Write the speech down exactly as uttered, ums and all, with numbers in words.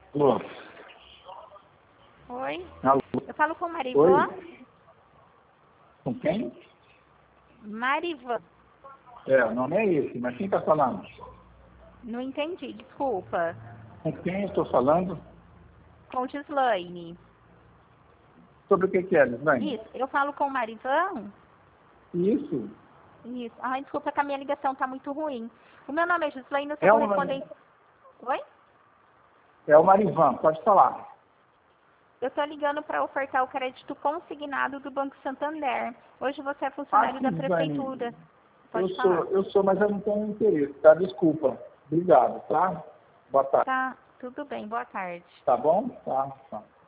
Alô? Oi? Alô? Eu falo com Marivan? Oi? Com quem? Marivan. É, o nome é esse, mas quem está falando? Não entendi, desculpa. Com quem eu estou falando? Com Gislaine. Sobre o que, que é, Lislaine? Isso, eu falo com Marivan? Isso. Isso. Ai, desculpa que a minha ligação tá muito ruim. O meu nome é Gislaine, eu sou É o, correspondente... Oi? é o Marivan, pode falar. Eu tô ligando para ofertar o crédito consignado do Banco Santander. Hoje você é Ah, funcionário sim, da Lislaine. prefeitura. Eu Pode sou, falar. eu sou, mas eu não tenho interesse, tá? Desculpa. Obrigado, tá? Boa tarde. Tá, tudo bem. Boa tarde. Tá bom? Tá, tá.